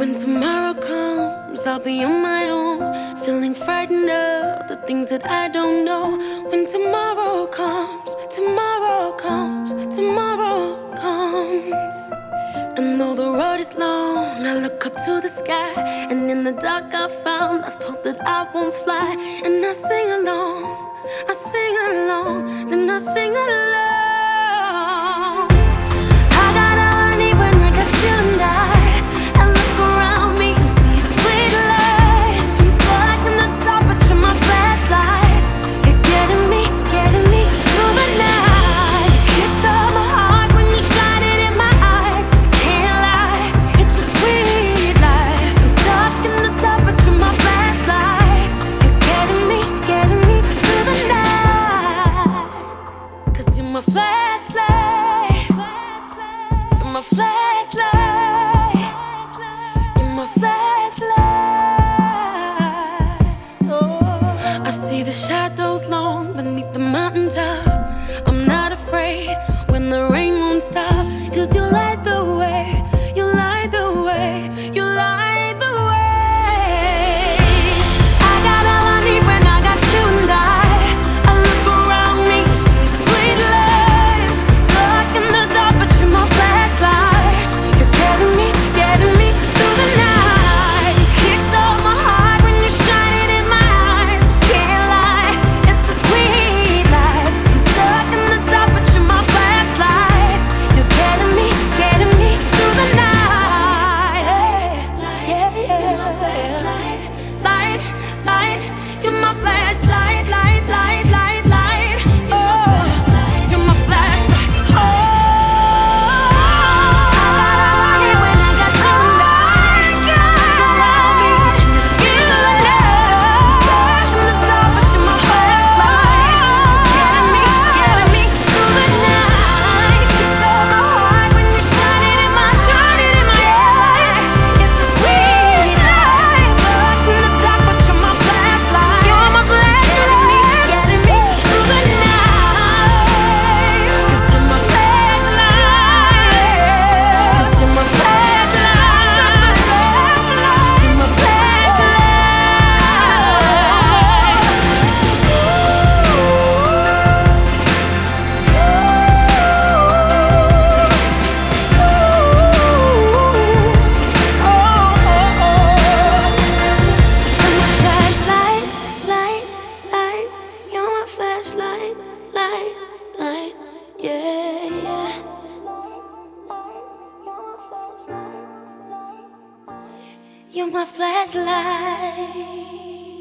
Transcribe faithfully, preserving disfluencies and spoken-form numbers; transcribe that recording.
When tomorrow comes, I'll be on my own, feeling frightened of the things that I don't know. When tomorrow comes, tomorrow comes, tomorrow comes. And though the road is long, I look up to the sky, and in the dark I found lost hope that I won't fly. And I sing along, I sing along, then I sing along. I got all I need when I got you and I. I look around me and see a sweet life. I'm stuck in the dark, but you're my flashlight. You're getting me, getting me through the night. You stole my heart when you shine it in my eyes. I can't lie, it's a sweet life. I'm stuck in the dark, but you're my flashlight. You're getting me, getting me through the night. Cause you're my flashlight. You're my flashlight. You're my flashlight. Oh. I see the shadows long beneath the mountaintop. I'm not afraid when the rain won't stop. Cause you light the way, you light the way, you light the way. I got all I need when I got you and I. I look around me and see sweet life. I'm stuck in the dark, but you're my flashlight. You're getting me, getting me through the night. Kickstart my heart when you shine it in my eyes. Can't lie, it's a sweet life. I'm stuck in the dark, but you're my flashlight. You're getting me, getting me through the night. Yeah, yeah. You're my flashlight, light, light. You're my flashlight, light, light, light, light. Oh, you're my flashlight. Oh, I got all I need when I got you and I. Around me, see the sweet love. Stuck in the dark, but you're my flashlight. Getting me, getting me through the night. You stole my heart when you shine it in my, shine it in my eyes. It's a sweet life. Stuck in the dark, but you're my flashlight. You're my flashlight. Getting me through the night. Cause you're my flashlight. Cause you're my flashlight. You're my flashlight. Light, light. You're my flashlight, light, light. Yeah, yeah. You're my flashlight.